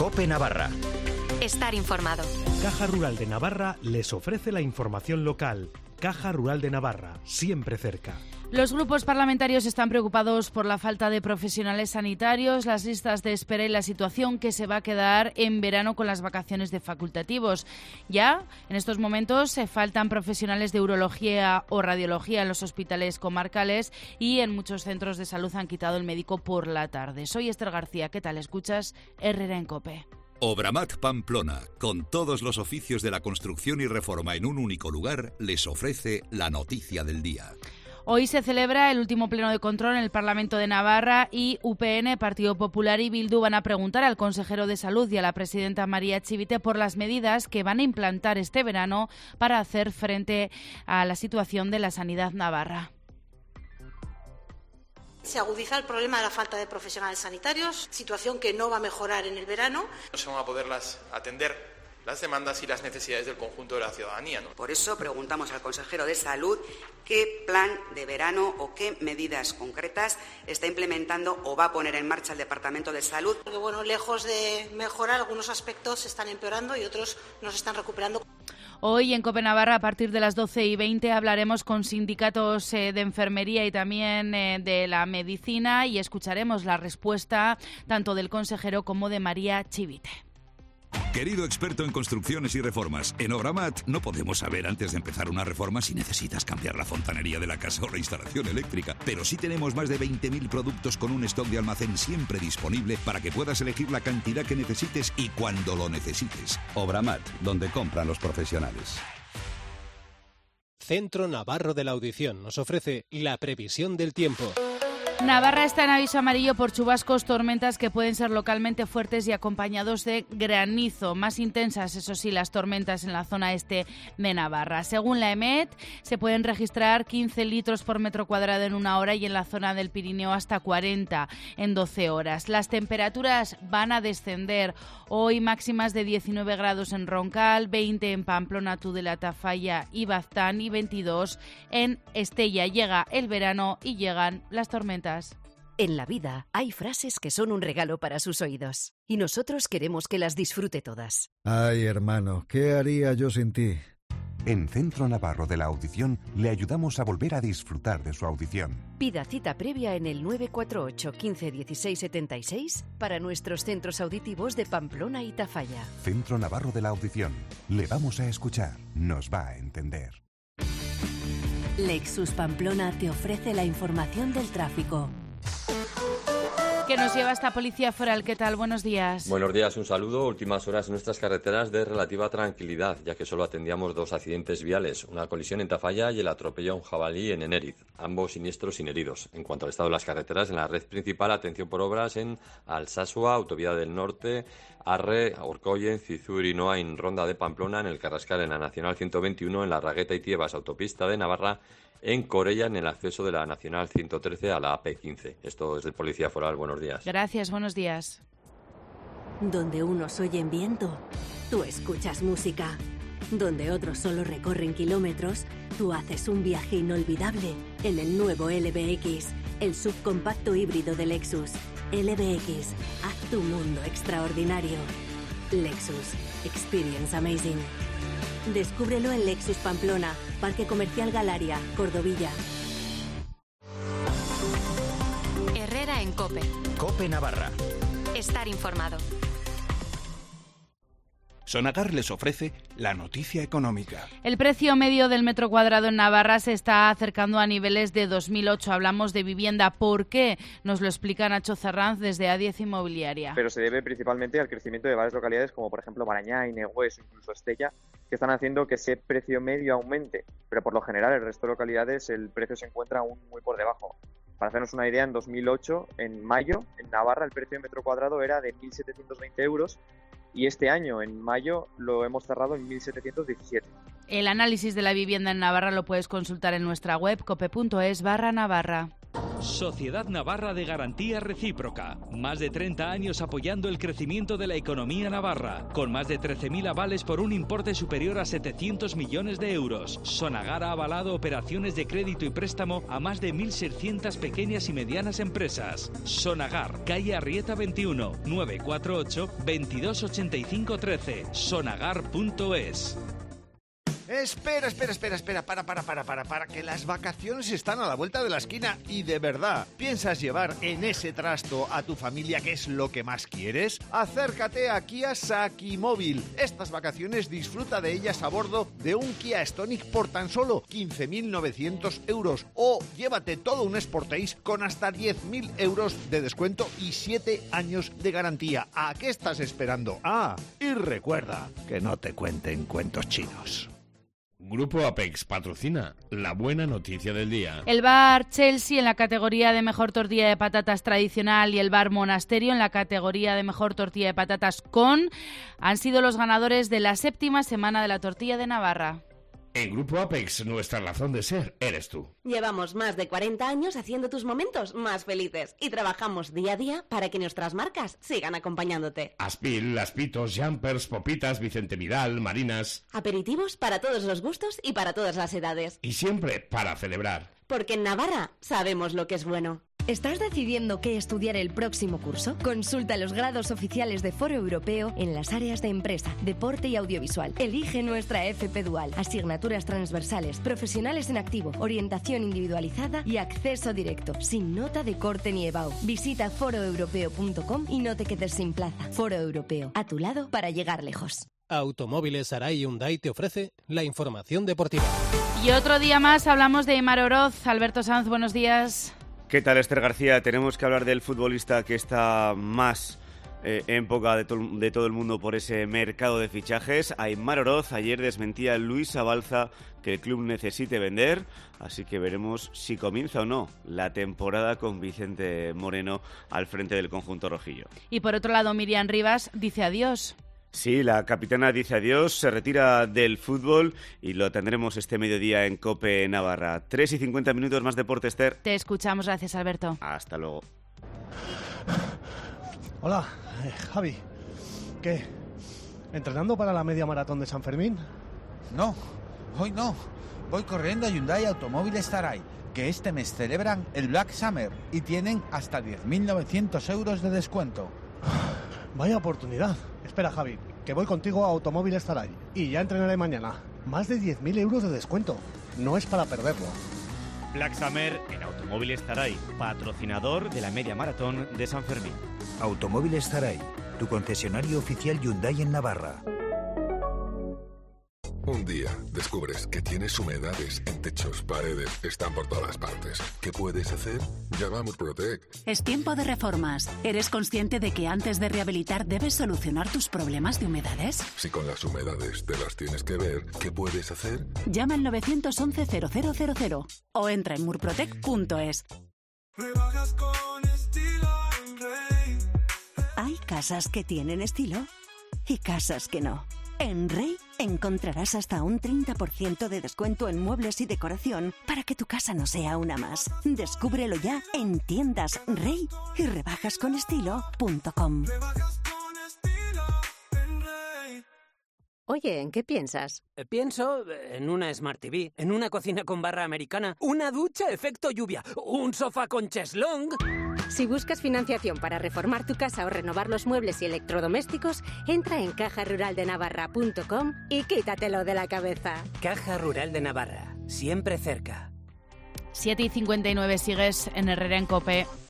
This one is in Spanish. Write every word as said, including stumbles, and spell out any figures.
COPE Navarra. Estar informado. Caja Rural de Navarra les ofrece la información local. Caja Rural de Navarra, siempre cerca. Los grupos parlamentarios están preocupados por la falta de profesionales sanitarios, las listas de espera y la situación que se va a quedar en verano con las vacaciones de facultativos. Ya, en estos momentos, se faltan profesionales de urología o radiología en los hospitales comarcales y en muchos centros de salud han quitado el médico por la tarde. Soy Esther García, ¿qué tal? Escuchas Herrera en COPE. Obramat Pamplona, con todos los oficios de la construcción y reforma en un único lugar, les ofrece la noticia del día. Hoy se celebra el último pleno de control en el Parlamento de Navarra y U P N, Partido Popular y Bildu van a preguntar al consejero de Salud y a la presidenta María Chivite por las medidas que van a implantar este verano para hacer frente a la situación de la sanidad navarra. Se agudiza el problema de la falta de profesionales sanitarios, situación que no va a mejorar en el verano. No se van a poderlas atender las demandas y las necesidades del conjunto de la ciudadanía, ¿no? Por eso preguntamos al consejero de Salud qué plan de verano o qué medidas concretas está implementando o va a poner en marcha el Departamento de Salud. Porque, bueno, lejos de mejorar, algunos aspectos se están empeorando y otros no se están recuperando. Hoy en COPE Navarra, a partir de las doce y veinte, hablaremos con sindicatos eh, de enfermería y también eh, de la medicina y escucharemos la respuesta tanto del consejero como de María Chivite. Querido experto en construcciones y reformas, en Obramat no podemos saber antes de empezar una reforma si necesitas cambiar la fontanería de la casa o la instalación eléctrica, pero sí tenemos más de veinte mil productos con un stock de almacén siempre disponible para que puedas elegir la cantidad que necesites y cuando lo necesites. Obramat, donde compran los profesionales. Centro Navarro de la Audición nos ofrece la previsión del tiempo. Navarra está en aviso amarillo por chubascos, tormentas que pueden ser localmente fuertes y acompañados de granizo. Más intensas, eso sí, las tormentas en la zona este de Navarra. Según la EMET, se pueden registrar quince litros por metro cuadrado en una hora y en la zona del Pirineo hasta cuarenta en doce horas. Las temperaturas van a descender. Hoy máximas de diecinueve grados en Roncal, veinte en Pamplona, Tudela, Tafalla y Baztán y veintidós en Estella. Llega el verano y llegan las tormentas. En la vida hay frases que son un regalo para sus oídos y nosotros queremos que las disfrute todas. Ay, hermano, ¿qué haría yo sin ti? En Centro Navarro de la Audición le ayudamos a volver a disfrutar de su audición. Pida cita previa en el nueve cuatro ocho, quince, dieciséis, setenta y seis para nuestros centros auditivos de Pamplona y Tafalla. Centro Navarro de la Audición. Le vamos a escuchar. Nos va a entender. Lexus Pamplona te ofrece la información del tráfico. Que nos lleva hasta Policía Foral. ¿Qué tal? Buenos días. Buenos días, un saludo. Últimas horas en nuestras carreteras de relativa tranquilidad, ya que solo atendíamos dos accidentes viales, una colisión en Tafalla y el atropello a un jabalí en Enériz, ambos siniestros sin heridos. En cuanto al estado de las carreteras, en la red principal, atención por obras en Alsasua, Autovía del Norte, Arre, Orcoyen, Cizur y Noain, Ronda de Pamplona, en el Carrascal, en la Nacional ciento veintiuno, en la Ragueta y Tiebas, Autopista de Navarra, en Corella, en el acceso de la Nacional ciento trece a la A P quince. Esto es de Policía Foral. Buenos días. Gracias, buenos días. Donde unos oyen viento, tú escuchas música. Donde otros solo recorren kilómetros, tú haces un viaje inolvidable en el nuevo L B X, el subcompacto híbrido de Lexus. L B X, haz tu mundo extraordinario. Lexus, experience amazing. Descúbrelo en Lexus Pamplona, Parque Comercial Galaria, Cordovilla. Herrera en COPE. COPE Navarra. Estar informado. Sonagar les ofrece la noticia económica. El precio medio del metro cuadrado en Navarra se está acercando a niveles de dos mil ocho. Hablamos de vivienda. ¿Por qué? Nos lo explica Nacho Zarranz desde A diez Inmobiliaria. Pero se debe principalmente al crecimiento de varias localidades como por ejemplo Marañá, Inegües o incluso Estella, que están haciendo que ese precio medio aumente. Pero por lo general el resto de localidades el precio se encuentra aún muy por debajo. Para hacernos una idea, en dos mil ocho, en mayo, en Navarra el precio de metro cuadrado era de mil setecientos veinte euros y este año, en mayo, lo hemos cerrado en mil setecientos diecisiete. El análisis de la vivienda en Navarra lo puedes consultar en nuestra web cope punto es barra Navarra. Sociedad Navarra de Garantía Recíproca. Más de treinta años apoyando el crecimiento de la economía navarra, con más de trece mil avales por un importe superior a setecientos millones de euros. Sonagar ha avalado operaciones de crédito y préstamo a más de mil seiscientas pequeñas y medianas empresas. Sonagar, calle Arrieta veintiuno, nueve cuatro ocho, veintidós ochenta y cinco trece. sonagar punto es. Espera, espera, espera, espera, para, para, para, para, para, que las vacaciones están a la vuelta de la esquina y de verdad, ¿piensas llevar en ese trasto a tu familia, que es lo que más quieres? Acércate a Kia Sakimóvil. Estas vacaciones disfruta de ellas a bordo de un Kia Stonic por tan solo quince mil novecientos euros o llévate todo un Sportage con hasta diez mil euros de descuento y siete años de garantía. ¿A qué estás esperando? Ah, y recuerda que no te cuenten cuentos chinos. Grupo Apex patrocina la buena noticia del día. El bar Chelsea en la categoría de mejor tortilla de patatas tradicional y el bar Monasterio en la categoría de mejor tortilla de patatas con han sido los ganadores de la séptima semana de la tortilla de Navarra. En Grupo Apex, nuestra razón de ser eres tú. Llevamos más de cuarenta años haciendo tus momentos más felices y trabajamos día a día para que nuestras marcas sigan acompañándote. Aspil, Aspitos, Jumpers, Popitas, Vicente Vidal, Marinas. Aperitivos para todos los gustos y para todas las edades. Y siempre para celebrar. Porque en Navarra sabemos lo que es bueno. ¿Estás decidiendo qué estudiar el próximo curso? Consulta los grados oficiales de Foro Europeo en las áreas de empresa, deporte y audiovisual. Elige nuestra F P Dual, asignaturas transversales, profesionales en activo, orientación individualizada y acceso directo, sin nota de corte ni E B A U. Visita foro europeo punto com y no te quedes sin plaza. Foro Europeo, a tu lado para llegar lejos. Automóviles Aray Hyundai te ofrece la información deportiva. Y otro día más hablamos de Aimar Oroz. Alberto Sanz, buenos días. ¿Qué tal, Esther García? Tenemos que hablar del futbolista que está más eh, en boca de, to- de todo el mundo por ese mercado de fichajes. Aimar Oroz ayer desmentía a Luis Abalza que el club necesite vender, así que veremos si comienza o no la temporada con Vicente Moreno al frente del conjunto rojillo. Y por otro lado, Miriam Rivas dice adiós. Sí, la capitana dice adiós, se retira del fútbol y lo tendremos este mediodía en COPE Navarra. Tres y cincuenta minutos más deporte, Esther. Te escuchamos, gracias, Alberto. Hasta luego. Hola, eh, Javi. ¿Qué? ¿Entrenando para la media maratón de San Fermín? No, hoy no. Voy corriendo a Hyundai Automóviles Taray, que este mes celebran el Black Summer y tienen hasta diez mil novecientos euros de descuento. Vaya oportunidad. Espera, Javi, que voy contigo a Automóviles Taray y ya entrenaré mañana. Más de diez mil euros de descuento. No es para perderlo. Black Summer en Automóviles Taray, patrocinador de la media maratón de San Fermín. Automóviles Taray, tu concesionario oficial Hyundai en Navarra. Un día descubres que tienes humedades en techos, paredes, están por todas partes. ¿Qué puedes hacer? Llama a Murprotec. Es tiempo de reformas. ¿Eres consciente de que antes de rehabilitar debes solucionar tus problemas de humedades? Si con las humedades te las tienes que ver, ¿qué puedes hacer? Llama al nueve once cero cero cero cero o entra en murprotec punto es. Hay casas que tienen estilo y casas que no. En Rey encontrarás hasta un treinta por ciento de descuento en muebles y decoración para que tu casa no sea una más. Descúbrelo ya en tiendas Rey y rebajas con estilo punto com. Oye, ¿en qué piensas? Eh, Pienso en una Smart T V, en una cocina con barra americana, una ducha efecto lluvia, un sofá con cheslong. Si buscas financiación para reformar tu casa o renovar los muebles y electrodomésticos, entra en caja rural de navarra punto com y quítatelo de la cabeza. Caja Rural de Navarra, siempre cerca. siete y cincuenta y nueve, sigues en Herrera en COPE.